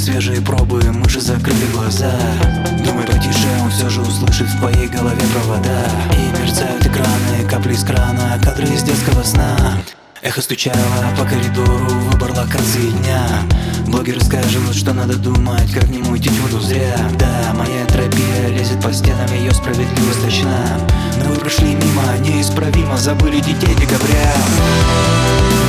свежие пробы, мы же закрыли глаза. Думай потише, он все же услышит в твоей голове провода. И мерцают экраны, капли из крана, кадры из детского сна. Эхо стучало по коридору, выбор локации дня. Блогеры скажут, что надо думать, как не мутить воду зря. Да, моя энтропия лезет по стенам, ее справедливость точна. Но вы прошли мимо, неисправимо забыли детей декабря.